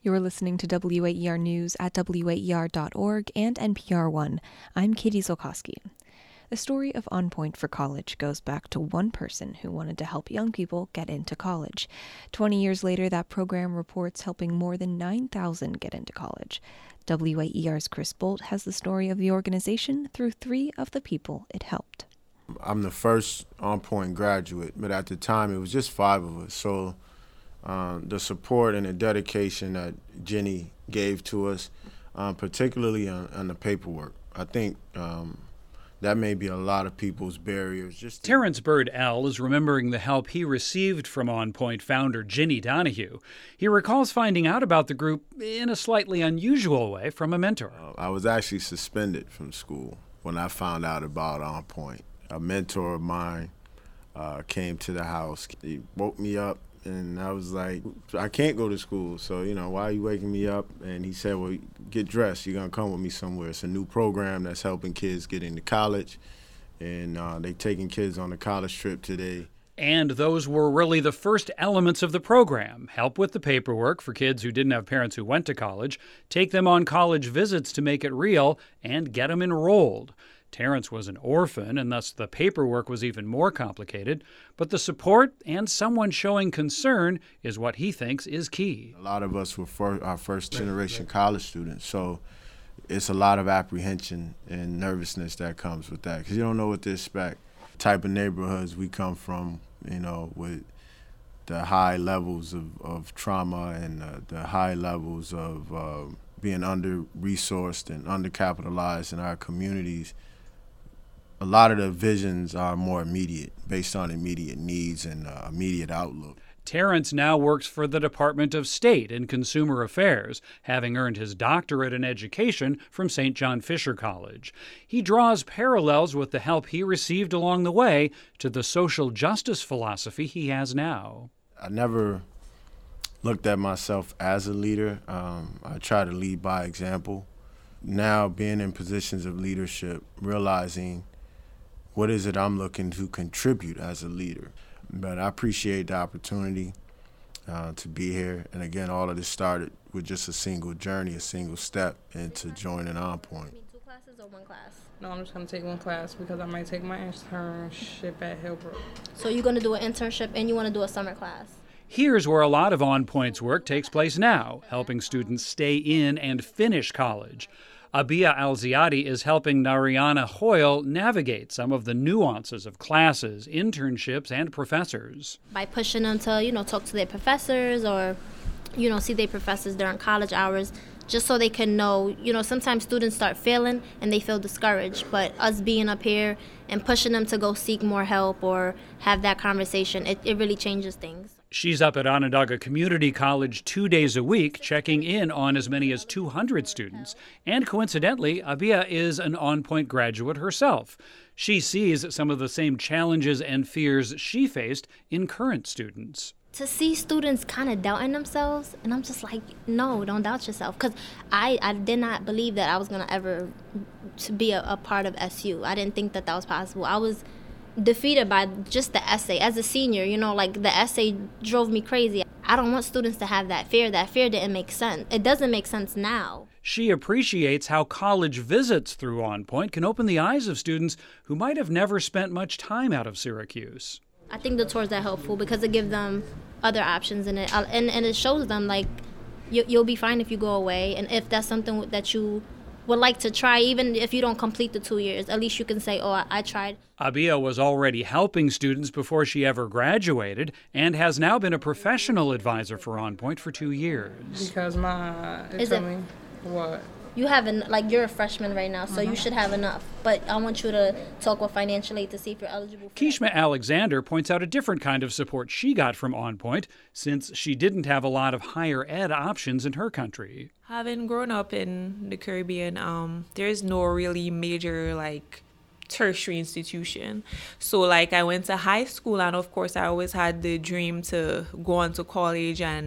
You're listening to WAER News at WAER.org and NPR One. I'm Katie Zolkowski. The story of On Point for College goes back to one person who wanted to help young people get into college. 20 years later, that program reports helping more than 9,000 get into college. WAER's Chris Bolt has the story of the organization through 3 of the people it helped. I'm the first On Point graduate, but at the time it was just 5 of us. So the support and the dedication that Jenny gave to us, particularly on the paperwork, I think that may be a lot of people's barriers. Terrence Bird L. is remembering the help he received from On Point founder Ginny Donahue. He recalls finding out about the group in a slightly unusual way from a mentor. I was actually suspended from school when I found out about On Point. A mentor of mine came to the house. He woke me up, and I was like, I can't go to school, so, why are you waking me up? And he said, well, get dressed. You're going to come with me somewhere. It's a new program that's helping kids get into college, and they taking kids on a college trip today. And those were really the first elements of the program. Help with the paperwork for kids who didn't have parents who went to college, take them on college visits to make it real, and get them enrolled. Terrence was an orphan, and thus the paperwork was even more complicated. But the support and someone showing concern is what he thinks is key. A lot of us were our first-generation college students, so it's a lot of apprehension and nervousness that comes with that, because you don't know what to expect. The type of neighborhoods we come from, with the high levels of trauma and the high levels of being under-resourced and under-capitalized in our communities, a lot of the visions are more immediate, based on immediate needs and immediate outlook. Terrence now works for the Department of State in Consumer Affairs, having earned his doctorate in education from St. John Fisher College. He draws parallels with the help he received along the way to the social justice philosophy he has now. I never looked at myself as a leader. I try to lead by example. Now, being in positions of leadership, realizing what is it I'm looking to contribute as a leader. But I appreciate the opportunity to be here. And again, all of this started with just a single journey, a single step into joining On Point. 2 classes or 1 class? No, I'm just going to take 1 class because I might take my internship at Hillbrook. So you're going to do an internship and you want to do a summer class? Here's where a lot of On Point's work takes place now, helping students stay in and finish college. Abia Al-Ziadi is helping Nariana Hoyle navigate some of the nuances of classes, internships, and professors. By pushing them to, talk to their professors or, see their professors during college hours, just so they can know, sometimes students start failing and they feel discouraged. But us being up here and pushing them to go seek more help or have that conversation, it really changes things. She's up at Onondaga Community College 2 days a week, checking in on as many as 200 students. And coincidentally, Abia is an On Point graduate herself. She sees some of the same challenges and fears she faced in current students. To see students kind of doubting themselves, and I'm just like, no, don't doubt yourself. Because I did not believe that I was going to ever to be a part of SU. I didn't think that was possible. I was defeated by just the essay. As a senior, the essay drove me crazy. I don't want students to have that fear. That fear didn't make sense. It doesn't make sense now. She appreciates how college visits through On Point can open the eyes of students who might have never spent much time out of Syracuse. I think the tours are helpful because it gives them other options in it, and it shows them you'll be fine if you go away, and if that's something that you would like to try, even if you don't complete the 2 years, at least you can say, oh, I tried. Abia was already helping students before she ever graduated and has now been a professional advisor for On Point for 2 years. Because what? You have you're a freshman right now, so you should have enough. But I want you to talk with financial aid to see if you're eligible for Kishma Alexander points out a different kind of support she got from On Point, since she didn't have a lot of higher ed options in her country. Having grown up in the Caribbean, there is no really major tertiary institution. So I went to high school, and of course I always had the dream to go on to college and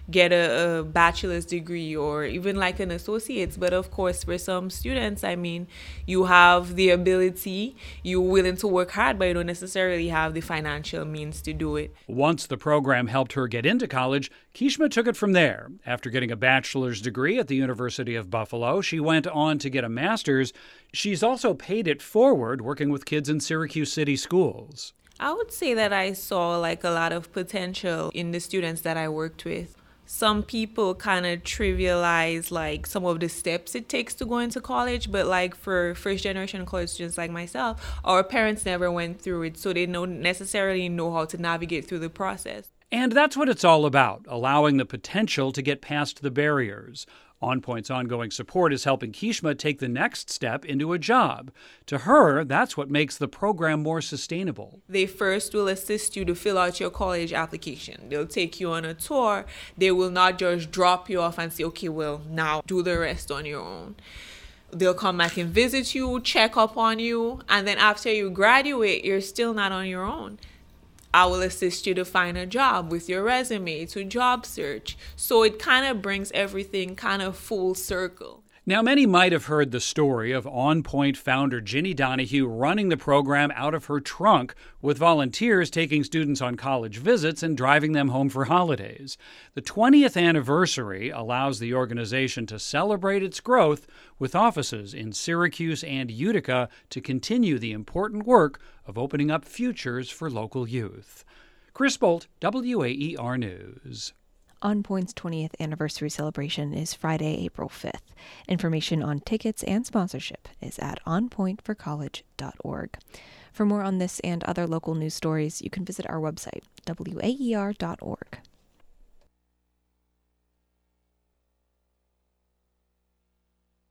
get a bachelor's degree or even like an associate's. But of course, for some students, I mean, you have the ability, you're willing to work hard, but you don't necessarily have the financial means to do it. Once the program helped her get into college, Kishma took it from there. After getting a bachelor's degree at the University of Buffalo, she went on to get a master's. She's also paid it forward, working with kids in Syracuse City schools. I would say that I saw like a lot of potential in the students that I worked with. Some people kind of trivialize like some of the steps it takes to go into college, but like for first generation college students like myself, our parents never went through it, so they don't necessarily know how to navigate through the process. And that's what it's all about, allowing the potential to get past the barriers. OnPoint's ongoing support is helping Kishma take the next step into a job. To her, that's what makes the program more sustainable. They first will assist you to fill out your college application. They'll take you on a tour. They will not just drop you off and say, okay, well, now do the rest on your own. They'll come back and visit you, check up on you, and then after you graduate, you're still not on your own. I will assist you to find a job with your resume, to job search. So it kind of brings everything kind of full circle. Now, many might have heard the story of OnPoint founder Ginny Donahue running the program out of her trunk, with volunteers taking students on college visits and driving them home for holidays. The 20th anniversary allows the organization to celebrate its growth, with offices in Syracuse and Utica to continue the important work of opening up futures for local youth. Chris Bolt, WAER News. OnPoint's 20th anniversary celebration is Friday, April 5th. Information on tickets and sponsorship is at onpointforcollege.org. For more on this and other local news stories, you can visit our website, waer.org.